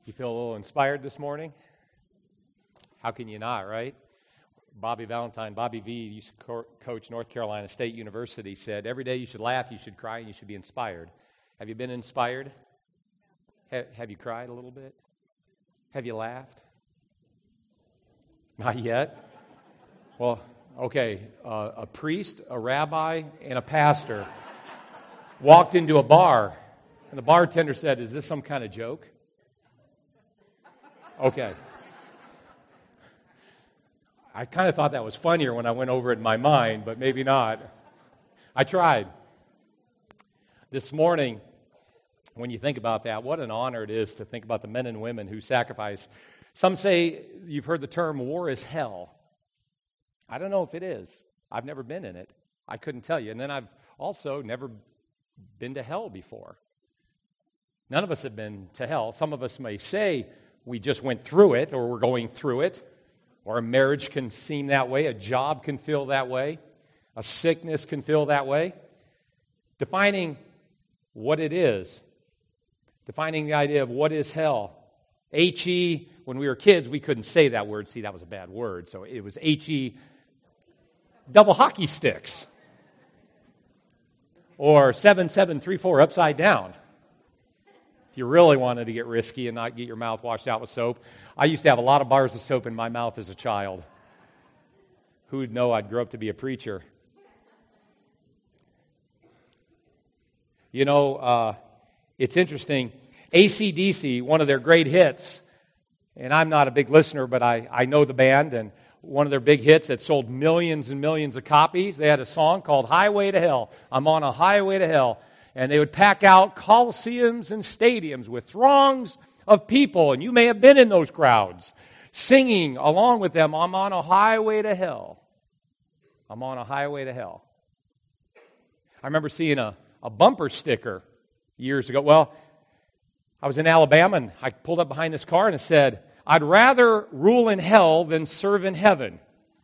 You feel a little inspired this morning? How can you not, right? Bobby Valentine, Bobby V, used to coach North Carolina State University, said, every day you should laugh, you should cry, and you should be inspired. Have you been inspired? Have you cried a little bit? Have you laughed? Not yet? Well, okay, a priest, a rabbi, and a pastor walked into a bar, and the bartender said, is this some kind of joke? Okay. I kind of thought that was funnier when I went over it in my mind, but maybe not. I tried. This morning, when you think about that, what an honor it is to think about the men and women who sacrifice. Some say, you've heard the term, war is hell. I don't know if it is. I've never been in it. I couldn't tell you. And then I've also never been to hell before. None of us have been to hell. Some of us may say we just went through it, or we're going through it, or a marriage can seem that way, a job can feel that way, a sickness can feel that way. Defining what it is, defining the idea of what is hell. H-E, when we were kids, we couldn't say that word. See, that was a bad word. So it was H-E, double hockey sticks. Or 7734 upside down. If you really wanted to get risky and not get your mouth washed out with soap. I used to have a lot of bars of soap in my mouth as a child. Who would know I'd grow up to be a preacher? You know, it's interesting. AC/DC, one of their great hits, and I'm not a big listener, but I know the band, and one of their big hits that sold millions and millions of copies, they had a song called Highway to Hell. I'm on a highway to hell. And they would pack out coliseums and stadiums with throngs of people, and you may have been in those crowds, singing along with them, I'm on a highway to hell. I'm on a highway to hell. I remember seeing a bumper sticker years ago. Well, I was in Alabama, and I pulled up behind this car, and it said, I'd rather rule in hell than serve in heaven.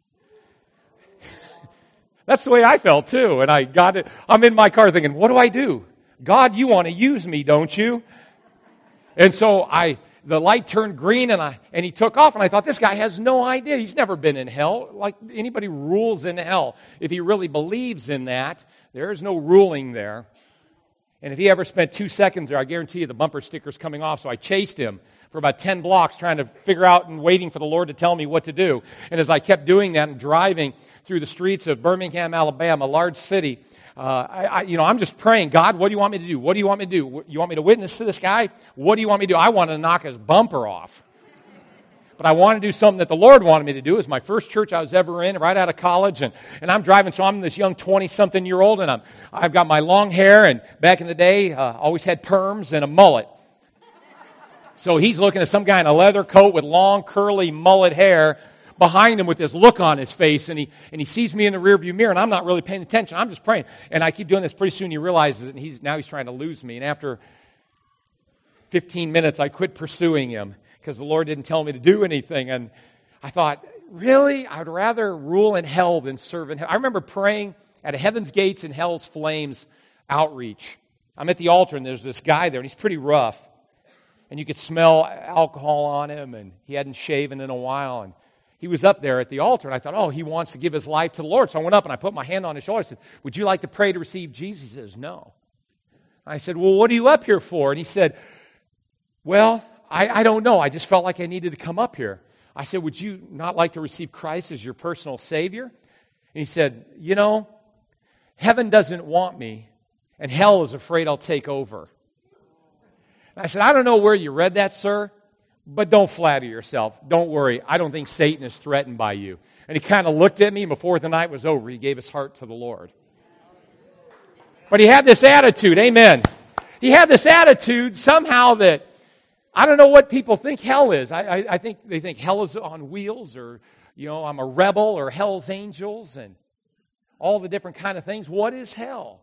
That's the way I felt, too. And I got it. I'm in my car thinking, what do I do? God, you want to use me, don't you? And so the light turned green, and he took off, and I thought, this guy has no idea. He's never been in hell. Like anybody rules in hell. If he really believes in that, there is no ruling there. And if he ever spent 2 seconds there, I guarantee you the bumper sticker's coming off. So I chased him for about 10 blocks trying to figure out and waiting for the Lord to tell me what to do. And as I kept doing that and driving through the streets of Birmingham, Alabama, a large city, I'm just praying, God, what do you want me to do? What do you want me to do? You want me to witness to this guy? What do you want me to do? I wanted to knock his bumper off. But I wanted to do something that the Lord wanted me to do. It was my first church I was ever in, right out of college. And I'm driving, so I'm this young 20-something-year-old, and I've got my long hair, and back in the day, always had perms and a mullet. So he's looking at some guy in a leather coat with long, curly mullet hair behind him with this look on his face, and he sees me in the rearview mirror, and I'm not really paying attention. I'm just praying. And I keep doing this. Pretty soon he realizes it, and he's trying to lose me. And after 15 minutes, I quit pursuing him because the Lord didn't tell me to do anything. And I thought, really? I'd rather rule in hell than serve in hell. I remember praying at a Heaven's Gates and Hell's Flames outreach. I'm at the altar, and there's this guy there, and he's pretty rough. And you could smell alcohol on him, and he hadn't shaven in a while. And he was up there at the altar, and I thought, he wants to give his life to the Lord. So I went up, and I put my hand on his shoulder. I said, would you like to pray to receive Jesus? He says, no. I said, well, what are you up here for? And he said, well, I don't know. I just felt like I needed to come up here. I said, would you not like to receive Christ as your personal Savior? And he said, heaven doesn't want me, and hell is afraid I'll take over. And I said, I don't know where you read that, sir, but don't flatter yourself. Don't worry. I don't think Satan is threatened by you. And he kind of looked at me, and before the night was over, he gave his heart to the Lord. But he had this attitude, amen. He had this attitude somehow that, I don't know what people think hell is. I think they think hell is on wheels, or, I'm a rebel, or hell's angels, and all the different kind of things. What is hell?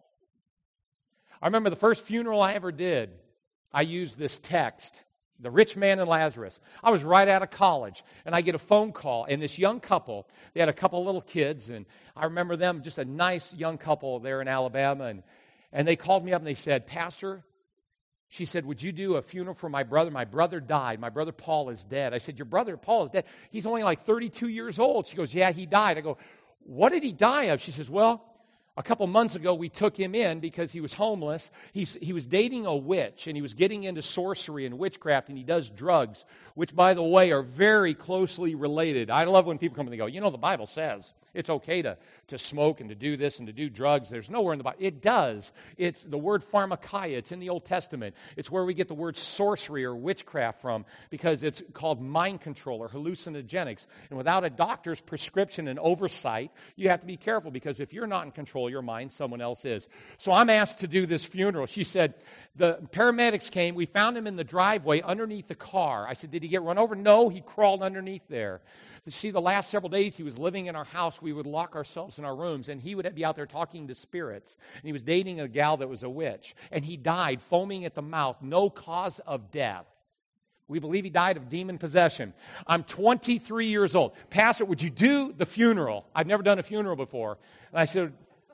I remember the first funeral I ever did, I used this text, the rich man and Lazarus. I was right out of college, and I get a phone call, and this young couple, they had a couple of little kids, and I remember them, just a nice young couple there in Alabama, and they called me up, and they said, Pastor, She said, would you do a funeral for my brother? My brother died. My brother Paul is dead. I said, your brother Paul is dead? He's only like 32 years old. She goes, yeah, he died. I go, what did he die of? She says, well, a couple months ago, we took him in because he was homeless. He was dating a witch, and he was getting into sorcery and witchcraft, and he does drugs, which, by the way, are very closely related. I love when people come and they go, the Bible says it's okay to smoke and to do this and to do drugs. There's nowhere in the Bible. It does. It's the word pharmakeia. It's in the Old Testament. It's where we get the word sorcery or witchcraft from, because it's called mind control or hallucinogenics. And without a doctor's prescription and oversight, you have to be careful, because if you're not in control of your mind, someone else is. So I'm asked to do this funeral. She said, the paramedics came. We found him in the driveway underneath the car. I said, did he get run over? No, he crawled underneath there. See, the last several days he was living in our house. We would lock ourselves in our rooms, and he would be out there talking to spirits. And he was dating a gal that was a witch. And he died foaming at the mouth, no cause of death. We believe he died of demon possession. I'm 23 years old. Pastor, would you do the funeral? I've never done a funeral before. And I said,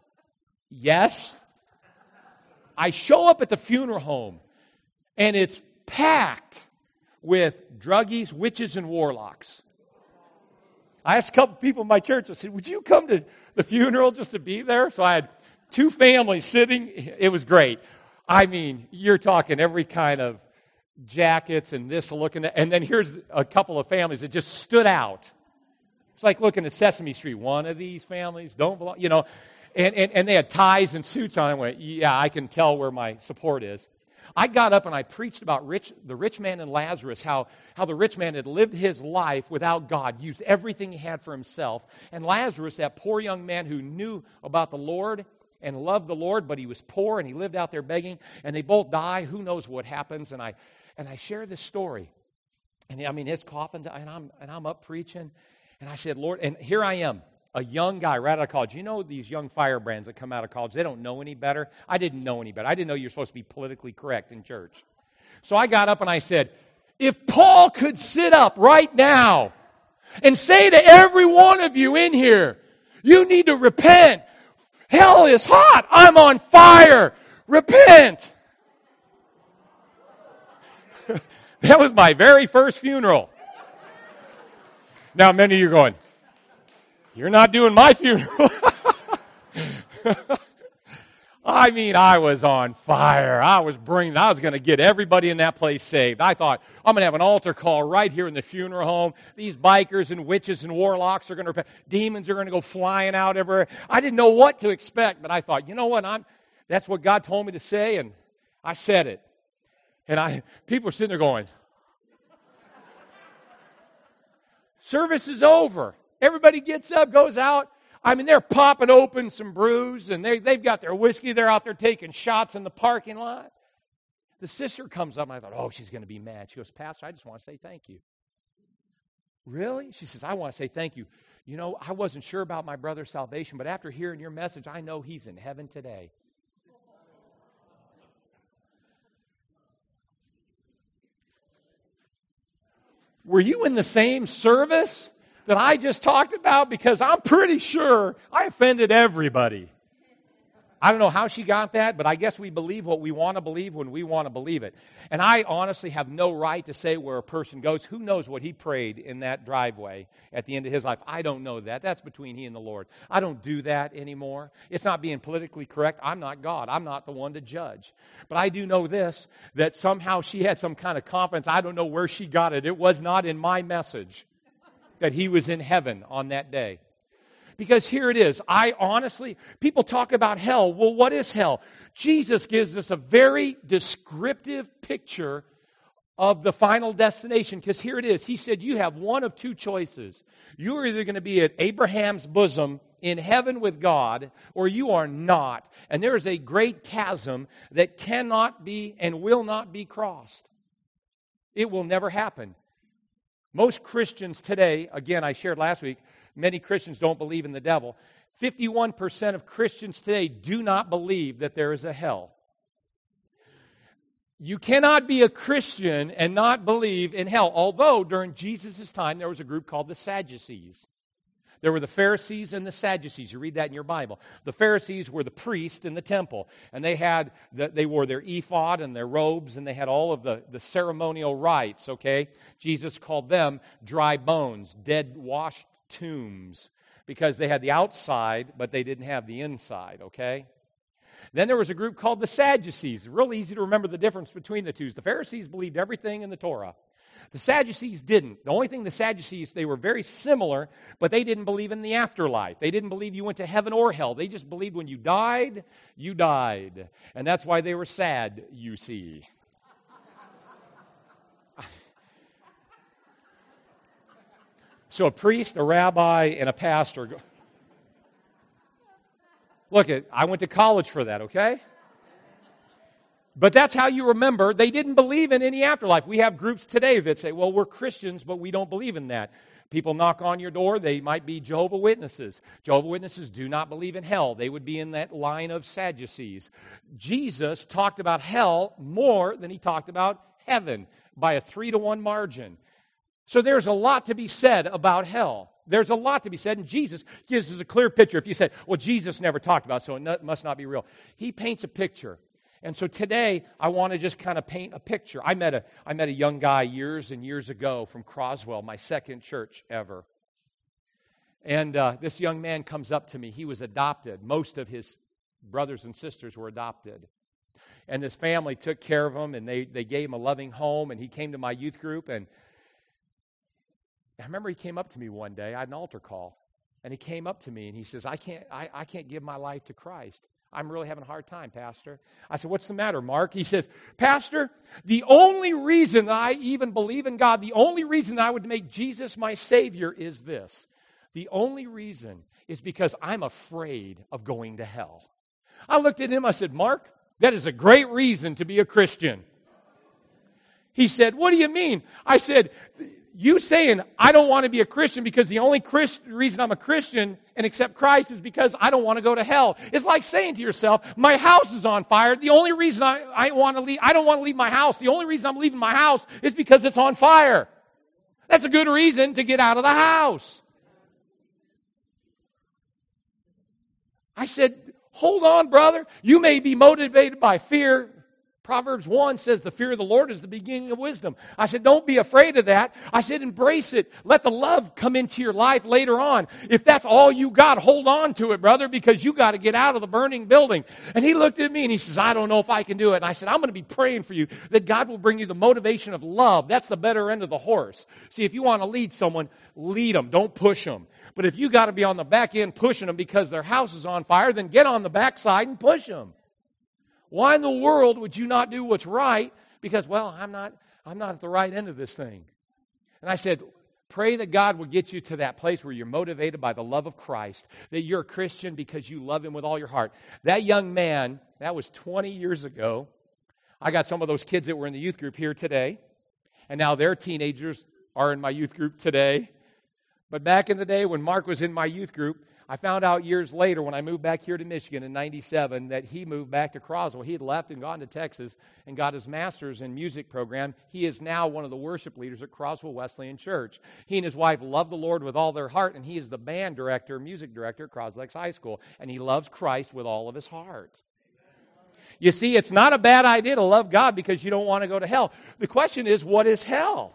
yes. I show up at the funeral home, and it's packed with druggies, witches, and warlocks. I asked a couple people in my church, I said, would you come to the funeral just to be there? So I had two families sitting. It was great. I mean, you're talking every kind of jackets and this looking at, and then here's a couple of families that just stood out. It's like looking at Sesame Street. One of these families don't belong, and they had ties and suits on. I went, yeah, I can tell where my support is. I got up and I preached about the rich man and Lazarus, how the rich man had lived his life without God, used everything he had for himself. And Lazarus, that poor young man who knew about the Lord and loved the Lord, but he was poor and he lived out there begging, and they both die. Who knows what happens? And I share this story. And I mean, his coffin, and I'm up preaching. And I said, Lord, and here I am, a young guy right out of college. You know these young firebrands that come out of college, they don't know any better. I didn't know any better. I didn't know you're supposed to be politically correct in church. So I got up and I said, if Paul could sit up right now and say to every one of you in here, you need to repent. Hell is hot. I'm on fire. Repent. That was my very first funeral. Now many of you are going, you're not doing my funeral. I mean, I was on fire. I was going to get everybody in that place saved. I thought, I'm going to have an altar call right here in the funeral home. These bikers and witches and warlocks are going to repent. Demons are going to go flying out everywhere. I didn't know what to expect, but I thought, you know what? That's what God told me to say, and I said it. And people are sitting there going, service is over. Everybody gets up, goes out. I mean, they're popping open some brews, and they've got their whiskey. They're out there taking shots in the parking lot. The sister comes up, and I thought, oh, she's going to be mad. She goes, Pastor, I just want to say thank you. Really? She says, I want to say thank you. You know, I wasn't sure about my brother's salvation, but after hearing your message, I know he's in heaven today. Were you in the same service that I just talked about? Because I'm pretty sure I offended everybody. I don't know how she got that, but I guess we believe what we want to believe when we want to believe it. And I honestly have no right to say where a person goes. Who knows what he prayed in that driveway at the end of his life? I don't know that. That's between he and the Lord. I don't do that anymore. It's not being politically correct. I'm not God. I'm not the one to judge. But I do know this, that somehow she had some kind of confidence. I don't know where she got it. It was not in my message that he was in heaven on that day. Because here it is. People talk about hell. Well, what is hell? Jesus gives us a very descriptive picture of the final destination. Because here it is. He said, you have one of two choices. You are either going to be at Abraham's bosom in heaven with God, or you are not. And there is a great chasm that cannot be and will not be crossed. It will never happen. Most Christians today, again, I shared last week, many Christians don't believe in the devil. 51% of Christians today do not believe that there is a hell. You cannot be a Christian and not believe in hell. Although during Jesus' time there was a group called the Sadducees. There were the Pharisees and the Sadducees. You read that in your Bible. The Pharisees were the priests in the temple, and they wore their ephod and their robes, and they had all of the ceremonial rites, okay? Jesus called them dry bones, dead washed tombs, because they had the outside, but they didn't have the inside, okay? Then there was a group called the Sadducees. Real easy to remember the difference between the two. The Pharisees believed everything in the Torah. The Sadducees didn't. The only thing the Sadducees, they were very similar, but they didn't believe in the afterlife. They didn't believe you went to heaven or hell. They just believed when you died, you died. And that's why they were sad, you see. So a priest, a rabbi, and a pastor. Look, I went to college for that, okay? But that's how you remember. They didn't believe in any afterlife. We have groups today that say, well, we're Christians, but we don't believe in that. People knock on your door. They might be Jehovah's Witnesses. Jehovah's Witnesses do not believe in hell. They would be in that line of Sadducees. Jesus talked about hell more than he talked about heaven by a 3-to-1 margin. So there's a lot to be said about hell. There's a lot to be said, and Jesus gives us a clear picture. If you say, well, Jesus never talked about it, so it must not be real. He paints a picture. And so today, I want to just kind of paint a picture. I met a young guy years and years ago from Croswell, my second church ever. And this young man comes up to me. He was adopted. Most of his brothers and sisters were adopted. And this family took care of him, and they gave him a loving home, and he came to my youth group. And I remember he came up to me one day. I had an altar call. And he came up to me, and he says, I can't give my life to Christ. I'm really having a hard time, Pastor. I said, what's the matter, Mark? He says, Pastor, the only reason I even believe in God, the only reason I would make Jesus my Savior is this. The only reason is because I'm afraid of going to hell. I looked at him, I said, Mark, that is a great reason to be a Christian. He said, what do you mean? I said, you saying I don't want to be a Christian because the only reason I'm a Christian and accept Christ is because I don't want to go to hell. It's like saying to yourself, my house is on fire. The only reason I don't want to leave my house. The only reason I'm leaving my house is because it's on fire. That's a good reason to get out of the house. I said, hold on, brother. You may be motivated by fear. Proverbs 1 says the fear of the Lord is the beginning of wisdom. I said, don't be afraid of that. I said, embrace it. Let the love come into your life later on. If that's all you got, hold on to it, brother, because you got to get out of the burning building. And he looked at me and he says, I don't know if I can do it. And I said, I'm going to be praying for you that God will bring you the motivation of love. That's the better end of the horse. See, if you want to lead someone, lead them. Don't push them. But if you got to be on the back end pushing them because their house is on fire, then get on the backside and push them. Why in the world would you not do what's right? Because, well, I'm not at the right end of this thing. And I said, pray that God will get you to that place where you're motivated by the love of Christ, that you're a Christian because you love Him with all your heart. That young man, that was 20 years ago. I got some of those kids that were in the youth group here today, and now their teenagers are in my youth group today. But back in the day when Mark was in my youth group, I found out years later when I moved back here to Michigan in 97 that he moved back to Croswell. He had left and gone to Texas and got his master's in music program. He is now one of the worship leaders at Croswell Wesleyan Church. He and his wife love the Lord with all their heart, and he is the band director, music director at Croslex High School, and he loves Christ with all of his heart. You see, it's not a bad idea to love God because you don't want to go to hell. The question is, what is hell?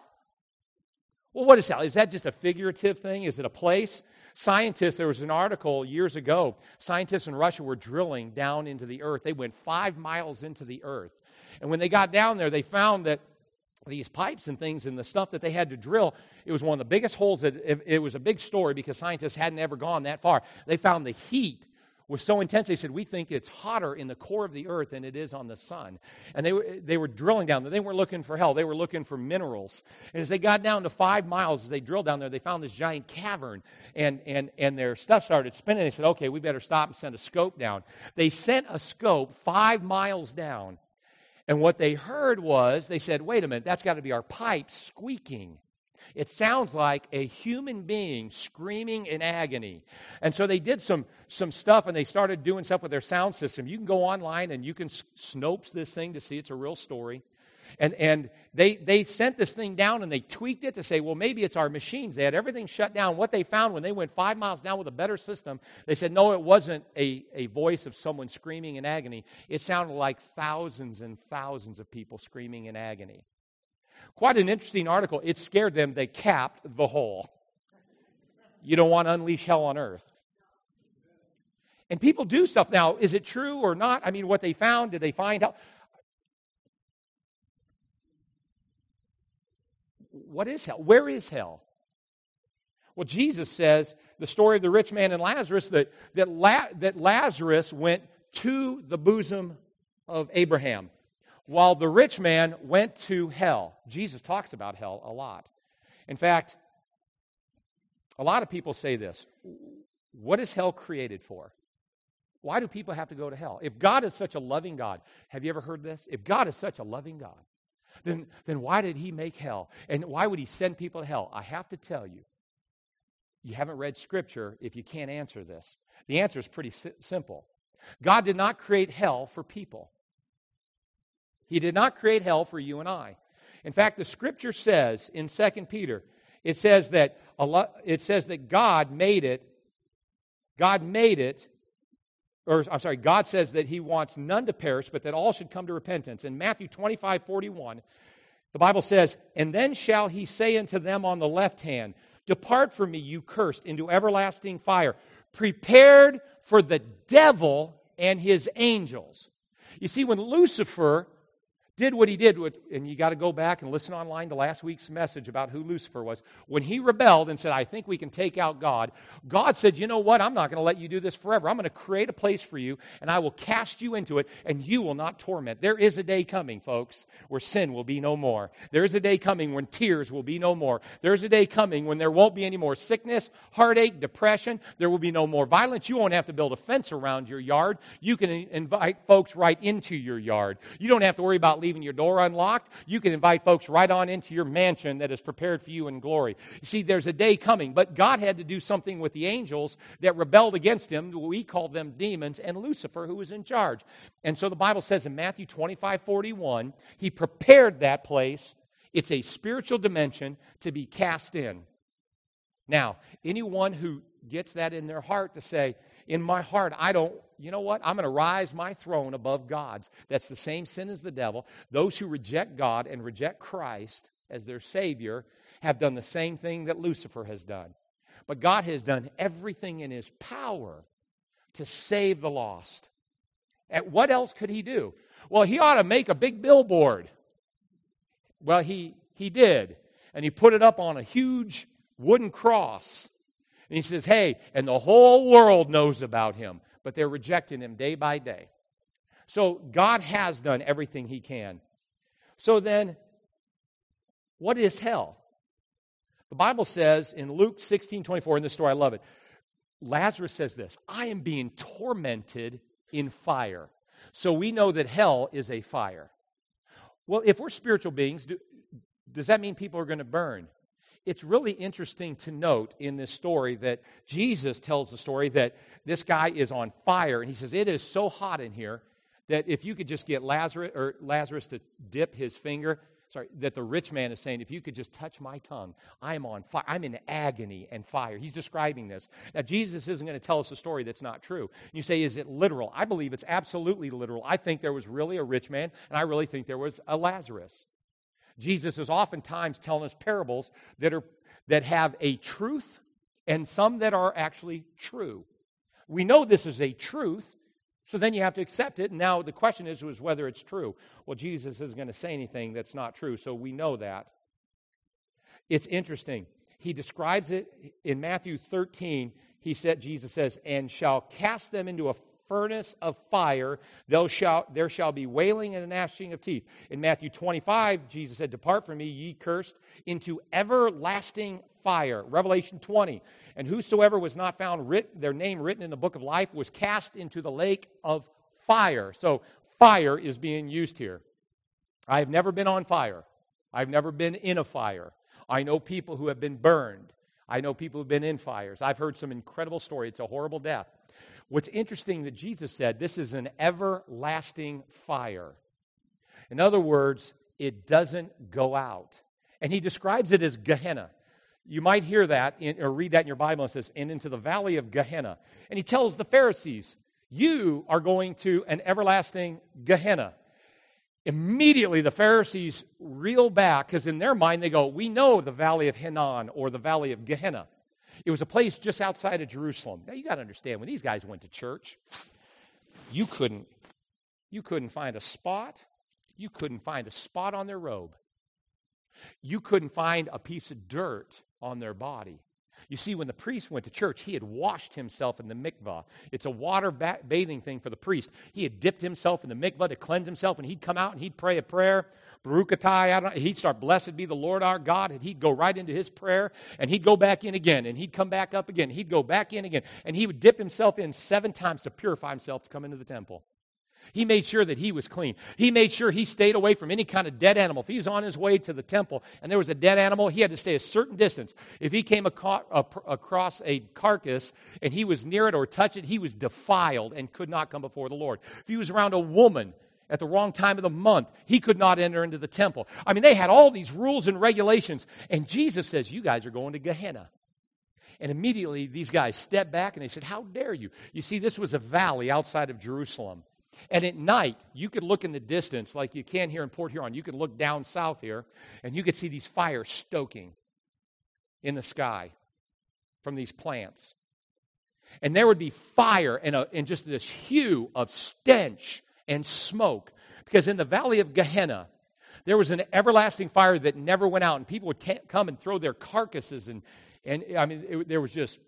Well, what is hell? Is that just a figurative thing? Is it a place? Scientists, there was an article years ago, scientists in Russia were drilling down into the earth. They went 5 miles into the earth. And when they got down there, they found that these pipes and things and the stuff that they had to drill, it was one of the biggest holes. It was a big story because scientists hadn't ever gone that far. They found the heat was so intense, they said, we think it's hotter in the core of the earth than it is on the sun. And they were drilling down there. They weren't looking for hell. They were looking for minerals. And as they got down to 5 miles, as they drilled down there, they found this giant cavern. And their stuff started spinning. They said, okay, we better stop and send a scope down. They sent a scope 5 miles down. And what they heard was, they said, wait a minute, that's got to be our pipes squeaking. It sounds like a human being screaming in agony. And so they did some stuff, and they started doing stuff with their sound system. You can go online, and you can Snopes this thing to see it's a real story. And they sent this thing down and they tweaked it to say, well, maybe it's our machines. They had everything shut down. What they found when they went 5 miles down with a better system, they said, no, it wasn't a voice of someone screaming in agony. It sounded like thousands and thousands of people screaming in agony. Quite an interesting article. It scared them. They capped the hole. You don't want to unleash hell on earth. And people do stuff. Now, is it true or not? I mean, what they found, did they find out? What is hell? Where is hell? Well, Jesus says, the story of the rich man and Lazarus, that Lazarus went to the bosom of Abraham, while the rich man went to hell. Jesus talks about hell a lot. In fact, a lot of people say this: what is hell created for? Why do people have to go to hell? If God is such a loving God, have you ever heard this? If God is such a loving God, then why did He make hell? And why would He send people to hell? I have to tell you, you haven't read Scripture if you can't answer this. The answer is pretty simple. God did not create hell for people. He did not create hell for you and I. In fact, the Scripture says in 2 Peter, it says that God made it. God says that He wants none to perish, but that all should come to repentance. In Matthew 25:41, the Bible says, and then shall He say unto them on the left hand, depart from me, you cursed, into everlasting fire, prepared for the devil and his angels. You see, when Lucifer did what he did, and you got to go back and listen online to last week's message about who Lucifer was. When he rebelled and said, I think we can take out God, God said, you know what, I'm not going to let you do this forever. I'm going to create a place for you, and I will cast you into it, and you will not torment. There is a day coming, folks, where sin will be no more. There is a day coming when tears will be no more. There's a day coming when there won't be any more sickness, heartache, depression. There will be no more violence. You won't have to build a fence around your yard. You can invite folks right into your yard. You don't have to worry about leaving your door unlocked. You can invite folks right on into your mansion that is prepared for you in glory. You see, there's a day coming, but God had to do something with the angels that rebelled against Him. We call them demons, and Lucifer, who was in charge. And so the Bible says in Matthew 25:41, He prepared that place. It's a spiritual dimension to be cast in. Now, anyone who gets that in their heart to say, in my heart, you know what? I'm going to rise my throne above God's. That's the same sin as the devil. Those who reject God and reject Christ as their Savior have done the same thing that Lucifer has done. But God has done everything in His power to save the lost. And what else could He do? Well, He ought to make a big billboard. Well, He did. And He put it up on a huge wooden cross. And He says, hey, and the whole world knows about Him. But they're rejecting Him day by day. So God has done everything He can. So then, what is hell? The Bible says in Luke 16:24, in this story, I love it. Lazarus says this, I am being tormented in fire. So we know that hell is a fire. Well, if we're spiritual beings, does that mean people are going to burn? It's really interesting to note in this story that Jesus tells the story that this guy is on fire, and he says, it is so hot in here that if you could just get Lazarus to dip his finger, that the rich man is saying, if you could just touch my tongue, I am on fire. I'm in agony and fire. He's describing this. Now, Jesus isn't going to tell us a story that's not true. You say, is it literal? I believe it's absolutely literal. I think there was really a rich man, and I really think there was a Lazarus. Jesus is oftentimes telling us parables that have a truth and some that are actually true. We know this is a truth, so then you have to accept it. And now the question is whether it's true. Well, Jesus isn't going to say anything that's not true, so we know that. It's interesting. He describes it in Matthew 13. Jesus says, and shall cast them into a furnace of fire, there shall be wailing and gnashing of teeth. In Matthew 25, Jesus said, depart from me, ye cursed, into everlasting fire. Revelation 20, and whosoever was not found their name written in the book of life was cast into the lake of fire. So fire is being used here. I have never been on fire. I've never been in a fire. I know people who have been burned. I know people who have been in fires. I've heard some incredible stories. It's a horrible death. What's interesting that Jesus said, this is an everlasting fire. In other words, It doesn't go out. And he describes it as Gehenna. You might hear that or read that in your Bible. It says, and into the valley of Gehenna. And he tells the Pharisees, you are going to an everlasting Gehenna. Immediately the Pharisees reel back because in their mind they go, we know the valley of Hinnom or the valley of Gehenna. It was a place just outside of Jerusalem. Now you got to understand, when these guys went to church, you couldn't find a spot. You couldn't find a spot on their robe. You couldn't find a piece of dirt on their body. You see, when the priest went to church, he had washed himself in the mikvah. It's a water bathing thing for the priest. He had dipped himself in the mikvah to cleanse himself, and he'd come out and he'd pray a prayer. Baruch atah, he'd start, blessed be the Lord our God, and he'd go right into his prayer, and he'd go back in again, and he'd come back up again. He'd go back in again, and he would dip himself in 7 times to purify himself to come into the temple. He made sure that he was clean. He made sure he stayed away from any kind of dead animal. If he was on his way to the temple and there was a dead animal, he had to stay a certain distance. If he came across a carcass and he was near it or touched it, he was defiled and could not come before the Lord. If he was around a woman at the wrong time of the month, he could not enter into the temple. I mean, they had all these rules and regulations. And Jesus says, you guys are going to Gehenna. And immediately these guys stepped back and they said, how dare you? You see, this was a valley outside of Jerusalem. And at night, you could look in the distance, like you can here in Port Huron. You could look down south here, and you could see these fires stoking in the sky from these plants. And there would be fire and just this hue of stench and smoke. Because in the valley of Gehenna, there was an everlasting fire that never went out. And people would come and throw their carcasses. And I mean, there was just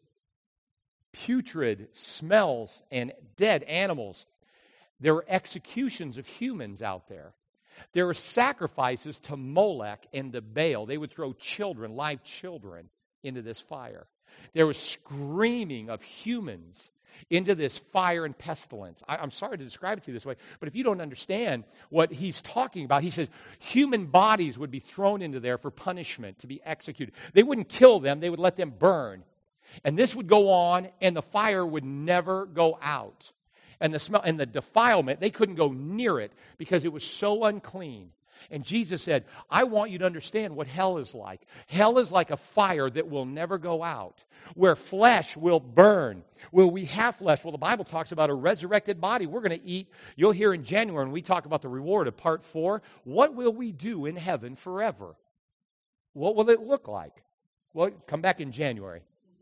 putrid smells and dead animals. There were executions of humans out there. There were sacrifices to Molech and to Baal. They would throw children, live children, into this fire. There was screaming of humans into this fire and pestilence. I'm sorry to describe it to you this way, but if you don't understand what he's talking about, he says human bodies would be thrown into there for punishment, to be executed. They wouldn't kill them. They would let them burn. And this would go on, and the fire would never go out. And the smell and the defilement, they couldn't go near it because it was so unclean. And Jesus said, I want you to understand what hell is like. Hell is like a fire that will never go out, where flesh will burn. Will we have flesh? Well, the Bible talks about a resurrected body. We're going to eat. You'll hear in January when we talk about the reward of part 4, what will we do in heaven forever? What will it look like? Well, come back in January.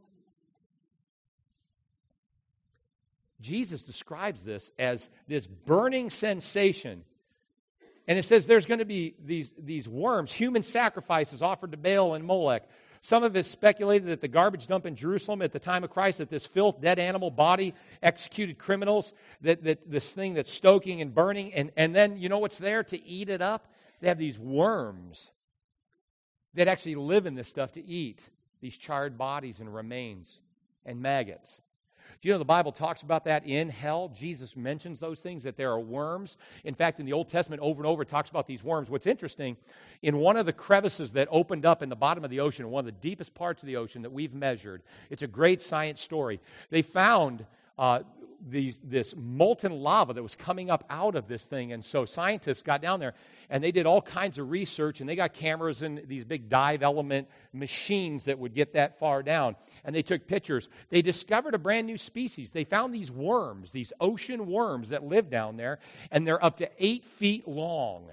Jesus describes this as this burning sensation. And it says there's going to be these worms, human sacrifices offered to Baal and Molech. Some of it speculated that the garbage dump in Jerusalem at the time of Christ, that this filth, dead animal body, executed criminals, that this thing that's stoking and burning, and then you know what's there to eat it up? They have these worms that actually live in this stuff to eat, these charred bodies and remains and maggots. Do you know the Bible talks about that in hell? Jesus mentions those things, that there are worms. In fact, in the Old Testament, over and over, it talks about these worms. What's interesting, in one of the crevices that opened up in the bottom of the ocean, one of the deepest parts of the ocean that we've measured, it's a great science story. They found this molten lava that was coming up out of this thing. And so scientists got down there, and they did all kinds of research, and they got cameras and these big dive element machines that would get that far down. And they took pictures. They discovered a brand new species. They found these worms, these ocean worms that live down there, and they're up to 8 feet long.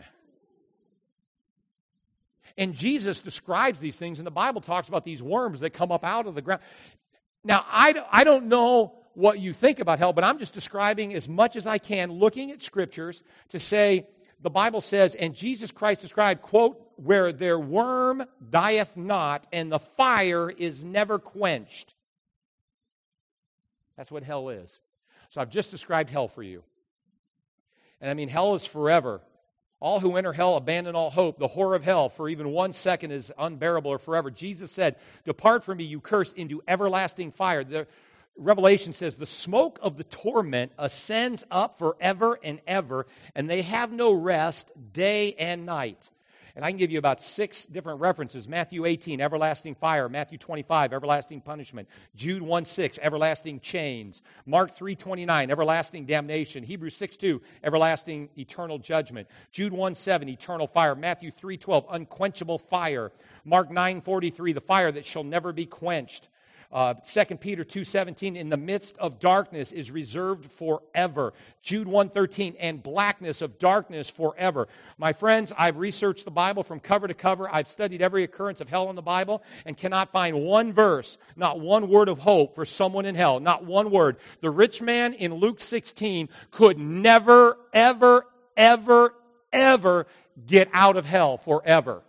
And Jesus describes these things, and the Bible talks about these worms that come up out of the ground. Now, I don't know what you think about hell, but I'm just describing as much as I can, looking at scriptures to say, the Bible says, and Jesus Christ described, quote, where their worm dieth not, and the fire is never quenched. That's what hell is. So I've just described hell for you. And I mean, hell is forever. All who enter hell abandon all hope. The horror of hell for even 1 second is unbearable or forever. Jesus said, depart from me, you cursed, into everlasting fire. The Revelation says the smoke of the torment ascends up forever and ever, and they have no rest day and night. And I can give you about 6 different references. Matthew 18, everlasting fire. Matthew 25, everlasting punishment. Jude 1:6, everlasting chains. Mark 3:29, everlasting damnation. Hebrews 6:2, everlasting eternal judgment. Jude 1:7, eternal fire. Matthew 3:12, unquenchable fire. Mark 9:43, the fire that shall never be quenched. 2 Peter 2:17, in the midst of darkness is reserved forever. Jude 1:13, and blackness of darkness forever. My friends, I've researched the Bible from cover to cover. I've studied every occurrence of hell in the Bible and cannot find one verse, not one word of hope for someone in hell, not one word. The rich man in Luke 16 could never, ever, ever, ever get out of hell forever.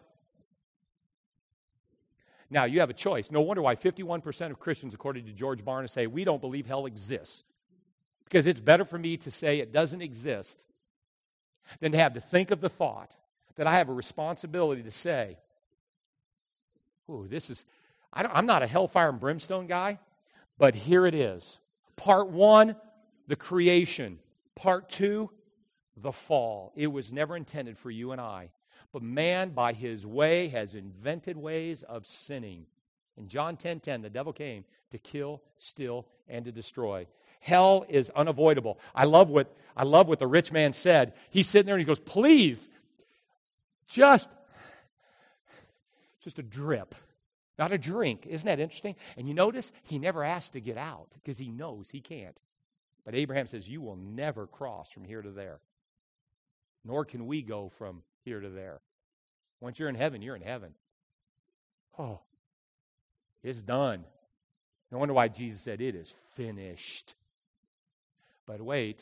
Now, you have a choice. No wonder why 51% of Christians, according to George Barna, say, we don't believe hell exists. Because it's better for me to say it doesn't exist than to have to think of the thought that I have a responsibility to say, ooh, I'm not a hellfire and brimstone guy, but here it is. Part 1, the creation. Part 2, the fall. It was never intended for you and I. But man, by his way, has invented ways of sinning. In John 10:10, the devil came to kill, steal, and to destroy. Hell is unavoidable. I love what the rich man said. He's sitting there and he goes, please, just a drip, not a drink. Isn't that interesting? And you notice he never asked to get out because he knows he can't. But Abraham says, you will never cross from here to there. Nor can we go from here to there. Once you're in heaven, you're in heaven. Oh, it's done. No wonder why Jesus said, it is finished. But wait.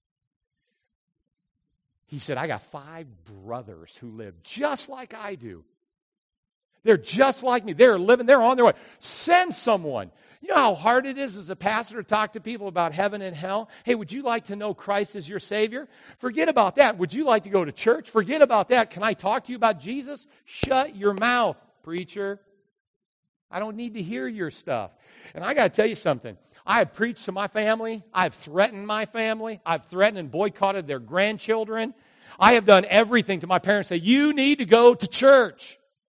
He said, I got 5 brothers who live just like I do. They're just like me. They're living, they're on their way. Send someone. You know how hard it is as a pastor to talk to people about heaven and hell? Hey, would you like to know Christ as your Savior? Forget about that. Would you like to go to church? Forget about that. Can I talk to you about Jesus? Shut your mouth, preacher. I don't need to hear your stuff. And I got to tell you something. I have preached to my family. I've threatened my family. I've threatened and boycotted their grandchildren. I have done everything to my parents. Say, you need to go to church.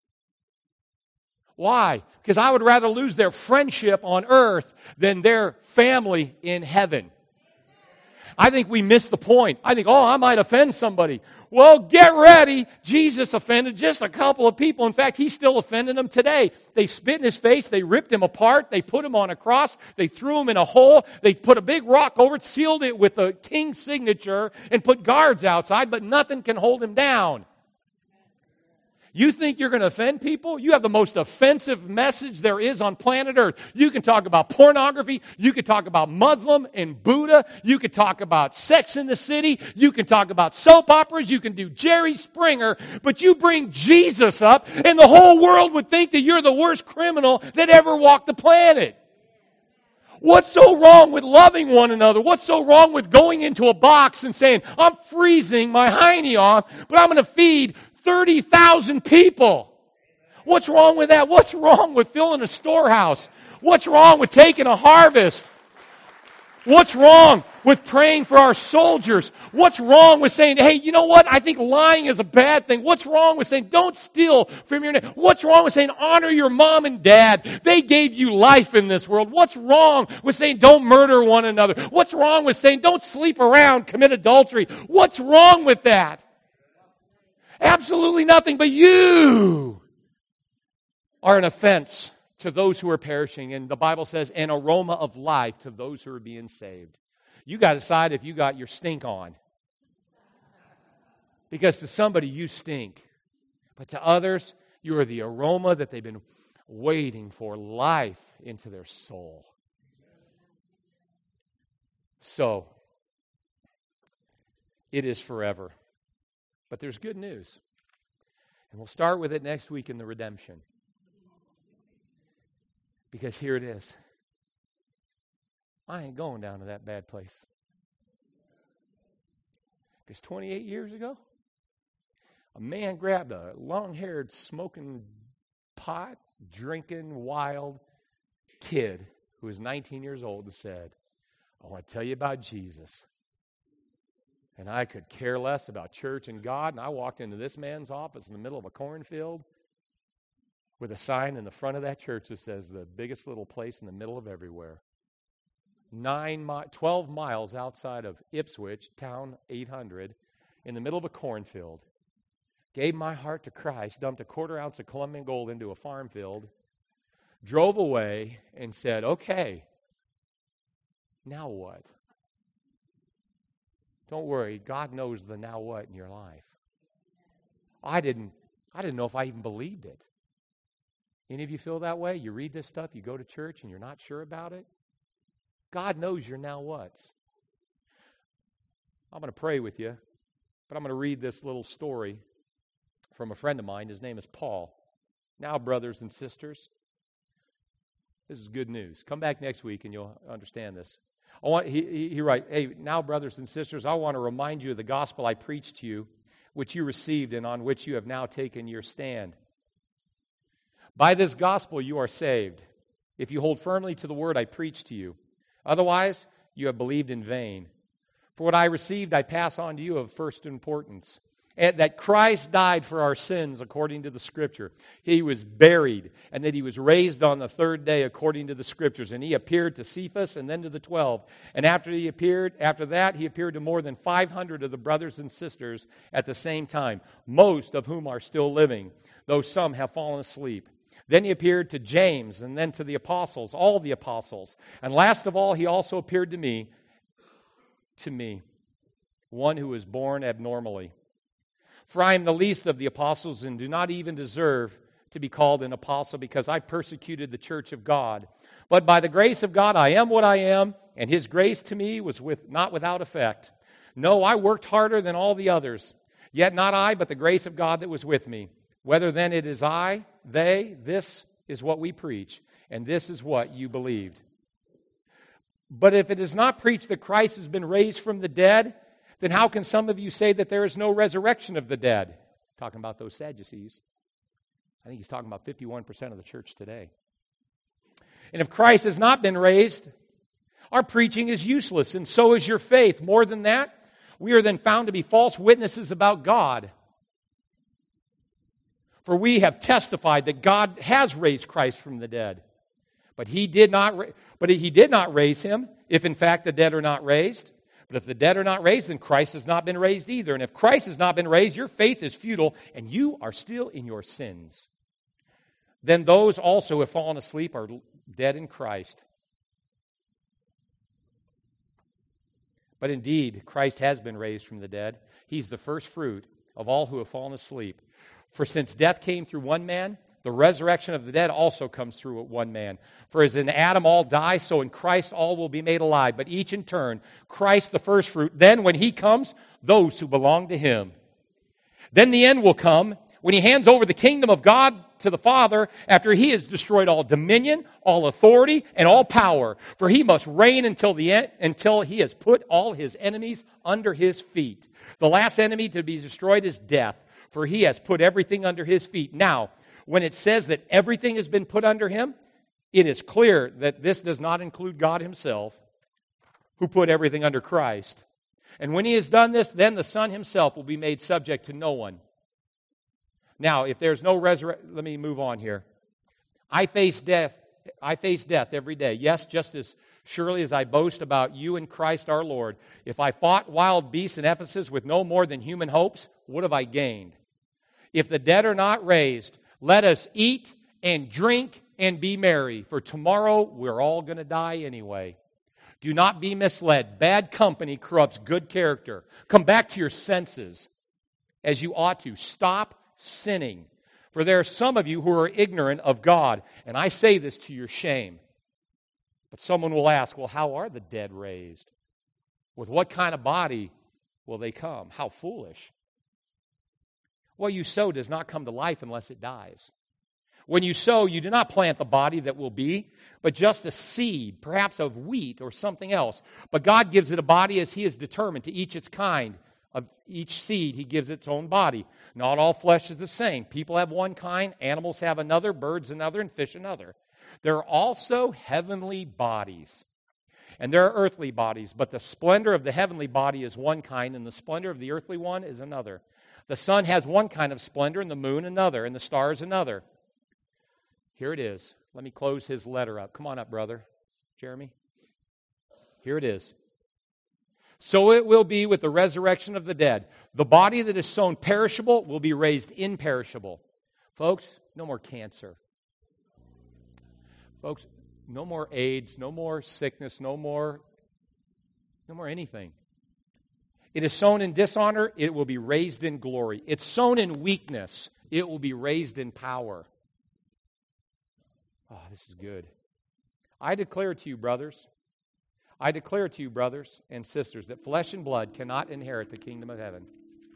Why? Because I would rather lose their friendship on earth than their family in heaven. I think we miss the point. I think, I might offend somebody. Well, get ready. Jesus offended just a couple of people. In fact, he's still offending them today. They spit in his face. They ripped him apart. They put him on a cross. They threw him in a hole. They put a big rock over it, sealed it with a king's signature, and put guards outside, but nothing can hold him down. You think you're going to offend people? You have the most offensive message there is on planet Earth. You can talk about pornography. You can talk about Muslim and Buddha. You can talk about Sex in the City. You can talk about soap operas. You can do Jerry Springer. But you bring Jesus up, and the whole world would think that you're the worst criminal that ever walked the planet. What's so wrong with loving one another? What's so wrong with going into a box and saying, I'm freezing my hiney off, but I'm going to feed 30,000 people. What's wrong with that? What's wrong with filling a storehouse? What's wrong with taking a harvest? What's wrong with praying for our soldiers? What's wrong with saying, hey, you know what? I think lying is a bad thing. What's wrong with saying, don't steal from your neighbor? What's wrong with saying, honor your mom and dad? They gave you life in this world. What's wrong with saying, don't murder one another? What's wrong with saying, don't sleep around, commit adultery? What's wrong with that? Absolutely nothing, but you are an offense to those who are perishing. And the Bible says, an aroma of life to those who are being saved. You got to decide if you got your stink on. Because to somebody, you stink. But to others, you are the aroma that they've been waiting for, life into their soul. So, it is forever. But there's good news. And we'll start with it next week in the redemption. Because here it is. I ain't going down to that bad place. Because 28 years ago, a man grabbed a long-haired, smoking pot, drinking, wild kid who was 19 years old and said, I want to tell you about Jesus. And I could care less about church and God. And I walked into this man's office in the middle of a cornfield with a sign in the front of that church that says, the biggest little place in the middle of everywhere. 12 miles outside of Ipswich, town 800, in the middle of a cornfield. Gave my heart to Christ, dumped a 1/4 ounce of Colombian gold into a farm field, drove away, and said, okay, now what? Don't worry, God knows the now what in your life. I didn't know if I even believed it. Any of you feel that way? You read this stuff, you go to church, and you're not sure about it? God knows your now what's. I'm going to pray with you, but I'm going to read this little story from a friend of mine. His name is Paul. Now, brothers and sisters, this is good news. Come back next week and you'll understand this. He writes, hey, now, brothers and sisters, I want to remind you of the gospel I preached to you, which you received and on which you have now taken your stand. By this gospel you are saved, if you hold firmly to the word I preached to you. Otherwise, you have believed in vain. For what I received, I pass on to you of first importance, that Christ died for our sins according to the Scripture. He was buried, and that He was raised on the 3rd day according to the Scriptures. And He appeared to Cephas and then to the 12. And after that, He appeared to more than 500 of the brothers and sisters at the same time, most of whom are still living, though some have fallen asleep. Then He appeared to James, and then to the apostles, all the apostles. And last of all, He also appeared to me, one who was born abnormally. For I am the least of the apostles and do not even deserve to be called an apostle because I persecuted the church of God. But by the grace of God I am what I am, and His grace to me was not without effect. No, I worked harder than all the others, yet not I, but the grace of God that was with me. Whether then it is I, they, this is what we preach, and this is what you believed. But if it is not preached that Christ has been raised from the dead, then how can some of you say that there is no resurrection of the dead? Talking about those Sadducees. I think he's talking about 51% of the church today. And if Christ has not been raised, our preaching is useless, and so is your faith. More than that, we are then found to be false witnesses about God. For we have testified that God has raised Christ from the dead. But He did not raise Him, if in fact the dead are not raised. But if the dead are not raised, then Christ has not been raised either. And if Christ has not been raised, your faith is futile, and you are still in your sins. Then those also who have fallen asleep are dead in Christ. But indeed, Christ has been raised from the dead. He's the first fruit of all who have fallen asleep. For since death came through one man, the resurrection of the dead also comes through one man. For as in Adam all die, so in Christ all will be made alive, but each in turn, Christ the first fruit. Then when He comes, those who belong to Him. Then the end will come, when He hands over the kingdom of God to the Father, after He has destroyed all dominion, all authority, and all power. For He must reign until the end, until He has put all His enemies under His feet. The last enemy to be destroyed is death, for He has put everything under His feet. Now, when it says that everything has been put under Him, it is clear that this does not include God Himself, who put everything under Christ. And when He has done this, then the Son Himself will be made subject to no one. Now, if there's no resurrection, let me move on here. I face death every day. Yes, just as surely as I boast about you in Christ our Lord. If I fought wild beasts in Ephesus with no more than human hopes, what have I gained? If the dead are not raised, let us eat and drink and be merry, for tomorrow we're all going to die anyway. Do not be misled. Bad company corrupts good character. Come back to your senses as you ought to. Stop sinning. For there are some of you who are ignorant of God, and I say this to your shame. But someone will ask, well, how are the dead raised? With what kind of body will they come? How foolish. What you sow does not come to life unless it dies. When you sow, you do not plant the body that will be, but just a seed, perhaps of wheat or something else. But God gives it a body as He has determined. To each its kind. Of each seed, He gives its own body. Not all flesh is the same. People have one kind, animals have another, birds another, and fish another. There are also heavenly bodies. And there are earthly bodies, but the splendor of the heavenly body is one kind, and the splendor of the earthly one is another. The sun has one kind of splendor, and the moon another, and the stars another. Here it is. Let me close his letter up. Come on up, brother. Jeremy. Here it is. So it will be with the resurrection of the dead. The body that is sown perishable will be raised imperishable. Folks, no more cancer. Folks, no more AIDS, no more sickness, no more anything. It is sown in dishonor, it will be raised in glory. It's sown in weakness, it will be raised in power. Oh, this is good. I declare to you, brothers and sisters, that flesh and blood cannot inherit the kingdom of heaven.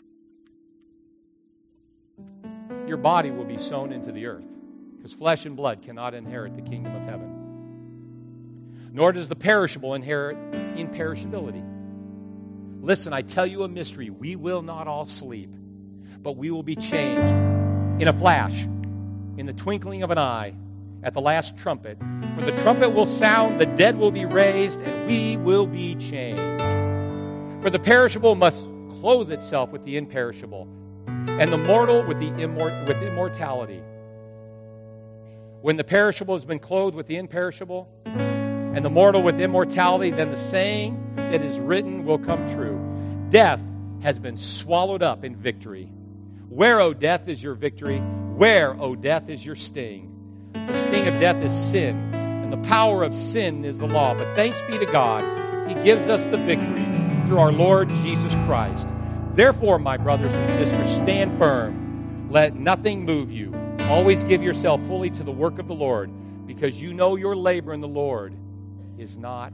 Your body will be sown into the earth, because flesh and blood cannot inherit the kingdom of heaven. Nor does the perishable inherit imperishability. Listen, I tell you a mystery. We will not all sleep, but we will be changed in a flash, in the twinkling of an eye, at the last trumpet. For the trumpet will sound, the dead will be raised, and we will be changed. For the perishable must clothe itself with the imperishable, and the mortal with immortality. When the perishable has been clothed with the imperishable, and the mortal with immortality, then the saying that is written will come true. Death has been swallowed up in victory. Where, O death, is your victory? Where, O death, is your sting? The sting of death is sin, and the power of sin is the law. But thanks be to God, He gives us the victory through our Lord Jesus Christ. Therefore, my brothers and sisters, stand firm. Let nothing move you. Always give yourself fully to the work of the Lord, because you know your labor in the Lord is not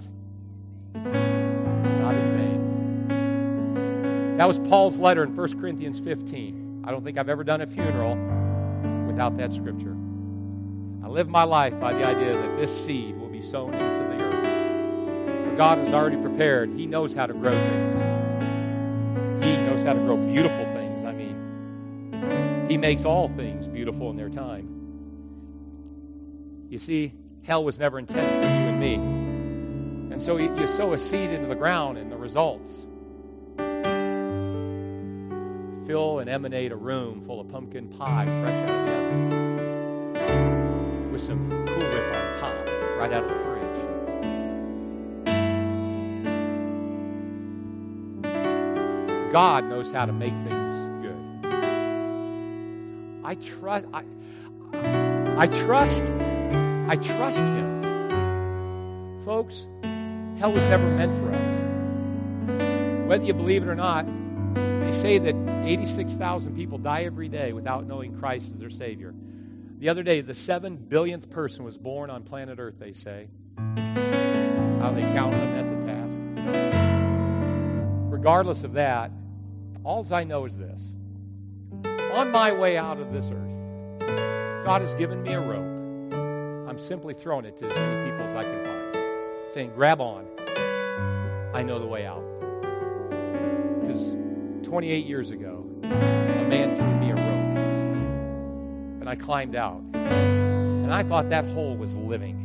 in vain. That was Paul's letter in 1 Corinthians 15. I don't think I've ever done a funeral without that scripture. I live my life by the idea that this seed will be sown into the earth. For God has already prepared. He knows how to grow things. He knows how to grow beautiful things. I mean, He makes all things beautiful in their time. You see, hell was never intended for you and me. And so you sow a seed into the ground, and the results fill and emanate a room full of pumpkin pie fresh out of the oven with some Cool Whip on top, right out of the fridge. God knows how to make things good. I trust Him. Folks, hell was never meant for us. Whether you believe it or not, they say that 86,000 people die every day without knowing Christ as their Savior. The other day, the 7 billionth person was born on planet Earth, they say. How they counted them, that's a task. Regardless of that, all I know is this. On my way out of this earth, God has given me a rope. I'm simply throwing it to as many people as I can find, saying, grab on. I know the way out. Because 28 years ago, a man threw me a rope, and I climbed out, and I thought that hole was living.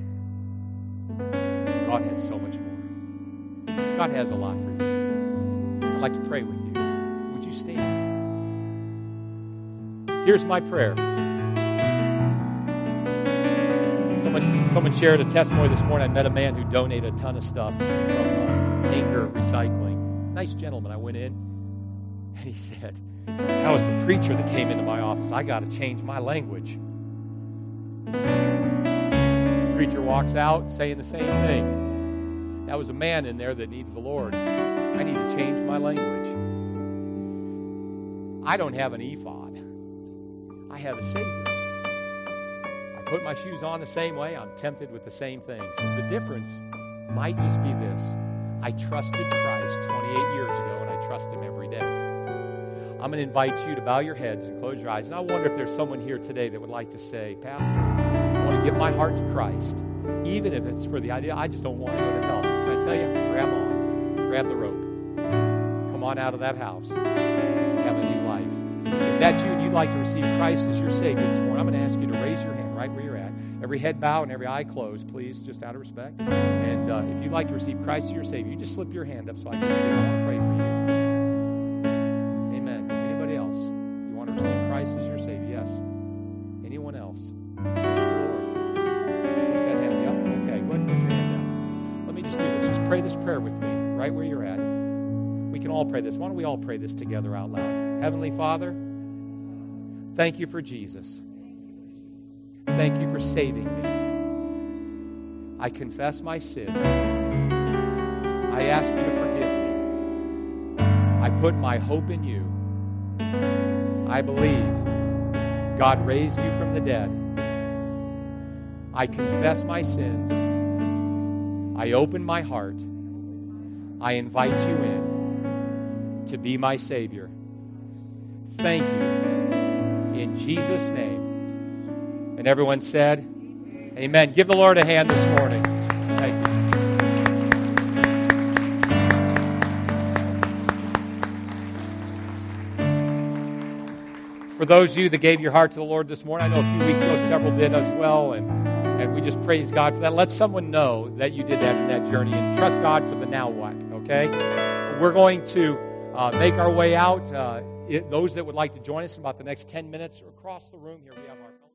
God had so much more. God has a lot for you. I'd like to pray with you. Would you stand? Here's my prayer. Someone shared a testimony this morning. I met a man who donated a ton of stuff from Anchor Recycling. Nice gentleman. I went in, and he said, that was the preacher that came into my office. I got to change my language. The preacher walks out saying the same thing. That was a man in there that needs the Lord. I need to change my language. I don't have an ephod. I have a Savior. I put my shoes on the same way. I'm tempted with the same things. The difference might just be this. I trusted Christ 28 years ago, and I trust Him every day. I'm going to invite you to bow your heads and close your eyes. And I wonder if there's someone here today that would like to say, Pastor, I want to give my heart to Christ, even if it's for the idea, I just don't want to go to hell. Can I tell you? Grab on. Grab the rope. Come on out of that house. Have a new life. If that's you and you'd like to receive Christ as your Savior this morning, I'm going to ask you to raise your hand right where you're at. Every head bowed and every eye closed, please, just out of respect. And if you'd like to receive Christ as your Savior, you just slip your hand up so I can see. I want to pray for you. Amen. Anybody else? You want to receive Christ as your Savior? Yes. Anyone else? Praise the Lord. Slip that hand. Yep. Okay. Go ahead and put your hand down. Let me just do this. Just pray this prayer with me, right where you're at. We can all pray this. Why don't we all pray this together out loud? Heavenly Father, thank you for Jesus. Thank you for saving me. I confess my sins. I ask you to forgive me. I put my hope in you. I believe God raised you from the dead. I confess my sins. I open my heart. I invite you in to be my Savior. Thank you. In Jesus' name. And everyone said, amen. Give the Lord a hand this morning. Thank you. For those of you that gave your heart to the Lord this morning, I know a few weeks ago several did as well, and we just praise God for that. Let someone know that you did that in that journey, and trust God for the now what, okay? We're going to make our way out. Those that would like to join us in about the next 10 minutes or across the room here, we have our